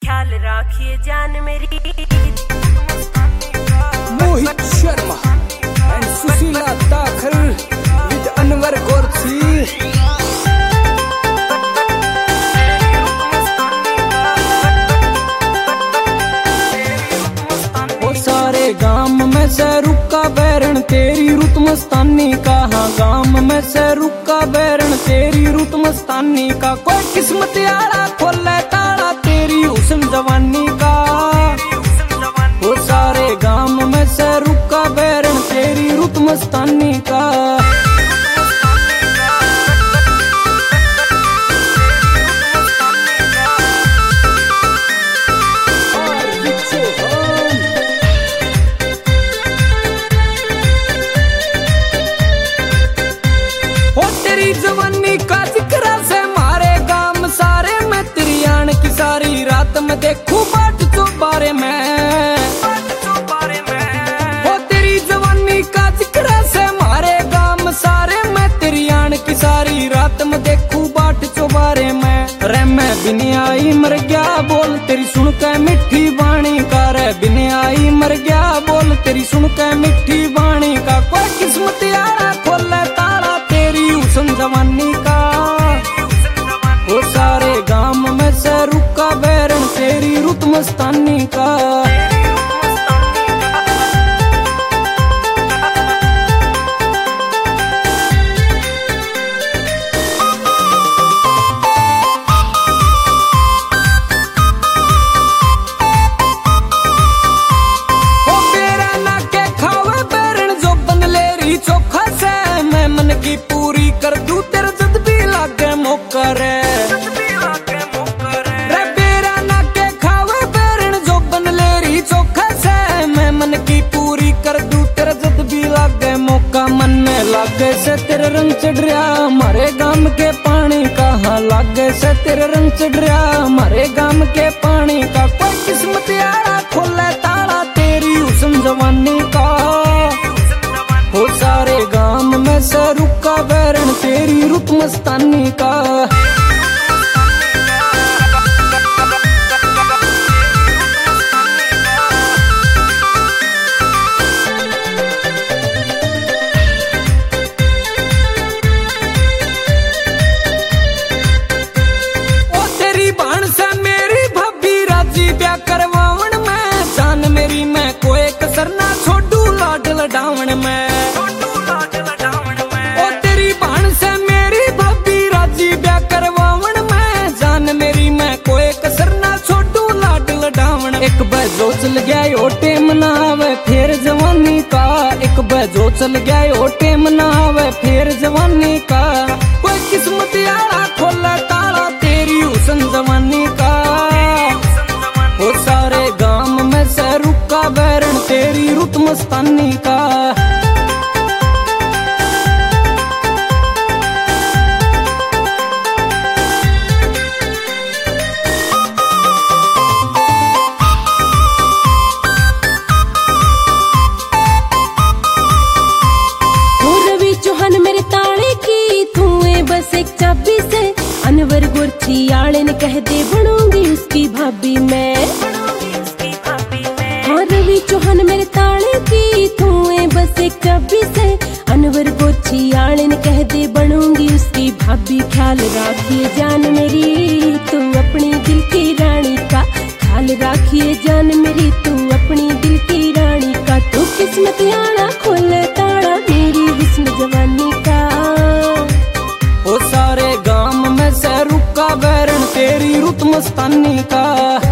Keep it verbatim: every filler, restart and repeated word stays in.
ख्याल राखिए जान मेरी। मोहित शर्मा एंड सुशीला दाखल विद अनवर गोरसी। वो सारे गाम में से रुका बैरण तेरी रुत मस्तानी का। हाँ गाम में से रुका बैरण तेरी रुत मस्तानी का। कोई किस्मत यारा खोले ताला तेरी हुस्न जवानी का। वो सारे गाम में से रुका बैरण तेरी रुत मस्तानी का। जवानी का जिक्र से मारे गाम सारे में तेरी आन की सारी रात में देखूं बाट चौबारे में। वो तेरी जवानी का जिक्र से मारे गाम सारे में तेरी आन की सारी रात में देखूं बाट चौबारे में। रे मैं बिने आई मर गया बोल तेरी सुन के मिठी बाणी का। रे बिने आई मर गया बोल तेरी सुन के मिठी बाणी का। कोई किस्मत यारा खोले तारा तेरी हुस्न जवानी का। वो सारे गाम में से रुका बैरण तेरी रुत मस्तानी का। वो बेरा ना के खावे बैरण जो बंदलेरी चोखा से। मैं मन की पूरी कर दूं तेरे जद भी लागे मौका रे। रे बेरा ना के खावे बैरण जो बंदलेरी चोखा से। मैं मन की पूरी कर दूं तेरे जद भी लागे मौका। मन में लागे से तेरे रंग चढ़ रहा हमारे गाम के पानी का। हाँ लागे से तेरे रंग चढ़ रहा हमारे गाम के पानी का। कोई किस्मत यारा खोले ताला तेरी हुस्न जवानी का। वो सारे गाम में से रुका बैरण तेरी रुत मस्तानी का। ओ तेरी भाण से मेरी भाभी राजी ब्याह करवावन में। जान मेरी मैं कोई कसर ना छोड़ू लाड लडावन में। एक बजो चल गया ओ टेम ना आवे फिर जवानी का। एक बजो चल गया ओ टेम ना आवे फिर जवानी का। कोई किस्मत यारा खोले ताला तेरी हुस्न जवानी का। वो सारे गाम में से रुका बैरण तेरी रुत मस्तानी का। अनवर गुरछी आले ने कह दे बनूंगी उसकी भाभी मैं। हाँ रवि चौहान मेरे ताले की तू बस एक चाबी से। अनवर गुरछी आले ने कह दे बनूंगी उसकी भाभी। ख्याल राखिए जान मेरी तू अपनी दिल की रानी का। ख्याल राखिए जान मेरी तू अपनी दिल की रानी का। तू किस्मत आना खोले ताड़ा मेरी हुस्न जवानी का। वो सारे गाम में से रुका बैरण तेरी रुत मस्तानी का।